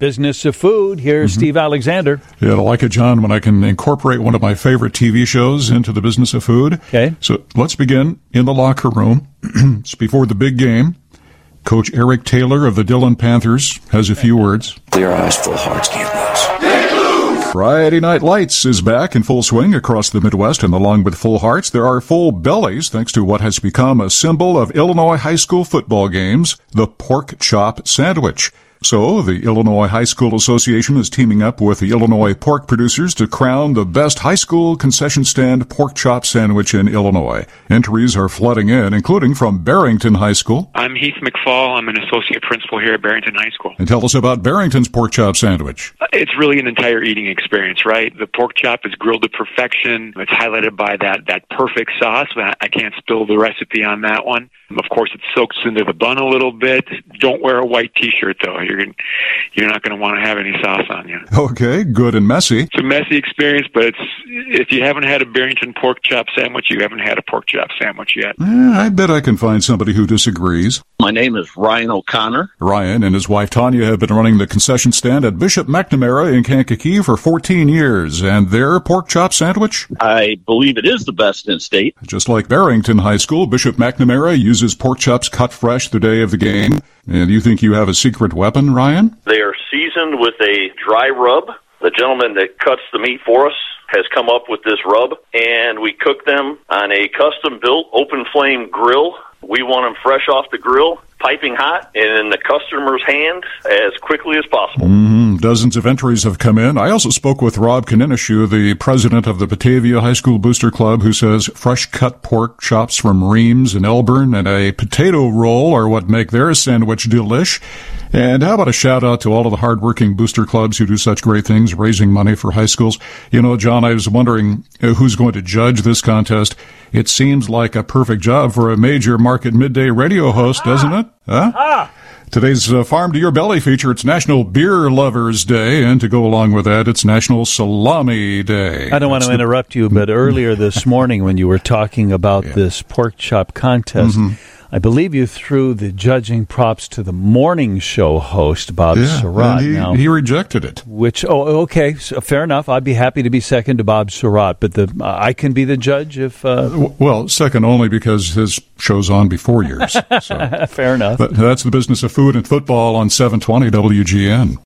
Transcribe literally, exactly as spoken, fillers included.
Business of Food. Here's mm-hmm. Steve Alexander. Yeah, I like it, John, when I can incorporate one of my favorite T V shows into the business of food. Okay. So let's begin in the locker room. It's before the big game. Coach Eric Taylor of the Dillon Panthers has a few words. Clear eyes, full hearts, can't lose. Friday Night Lights is back in full swing across the Midwest, and along with full hearts, there are full bellies thanks to what has become a symbol of Illinois high school football games, the pork chop sandwich. So, the Illinois High School Association is teaming up with the Illinois pork producers to crown the best high school concession stand pork chop sandwich in Illinois. Entries are flooding in, including from Barrington High School. I'm Heath McFall. I'm an associate principal here at Barrington High School. And tell us about Barrington's pork chop sandwich. It's really an entire eating experience, right? The pork chop is grilled to perfection. It's highlighted by that, that perfect sauce. I can't spill the recipe on that one. Of course, it soaks into the bun a little bit. Don't wear a white T-shirt, though. You're gonna, you're not going to want to have any sauce on you. Okay, good and messy. It's a messy experience, but it's if you haven't had a Barrington pork chop sandwich, you haven't had a pork chop sandwich yet. Eh, I bet I can find somebody who disagrees. My name is Ryan O'Connor. Ryan and his wife Tanya have been running the concession stand at Bishop McNamara in Kankakee for fourteen years, and their pork chop sandwich? I believe it is the best in state. Just like Barrington High School, Bishop McNamara uses pork chops cut fresh the day of the game. And you think you have a secret weapon, Ryan? They are seasoned with a dry rub. The gentleman that cuts the meat for us has come up with this rub, and we cook them on a custom-built open-flame grill. We want them fresh off the grill, piping hot, and in the customer's hand as quickly as possible. Mm-hmm. Dozens of entries have come in. I also spoke with Rob Kaninishu, the president of the Batavia High School Booster Club, who says fresh-cut pork chops from Reams and Elburn and a potato roll are what make their sandwich delish. And how about a shout-out to all of the hardworking booster clubs who do such great things, raising money for high schools? You know, John, I was wondering who's going to judge this contest. It seems like a perfect job for a major market midday radio host, doesn't it? Huh? Ah. Today's uh, Farm to Your Belly feature, it's National Beer Lovers Day, and to go along with that, it's National Salami Day. I don't want That's to the... interrupt you, but earlier this morning when you were talking about yeah. this pork chop contest, mm-hmm. I believe you threw the judging props to the morning show host, Bob yeah, Surratt. And he, now, he rejected it. Which, oh, okay, so fair enough. I'd be happy to be second to Bob Surratt, but the uh, I can be the judge if... Uh... Well, second only because his show's on before yours. So. Fair enough. But that's the business of food and football on seven twenty W G N.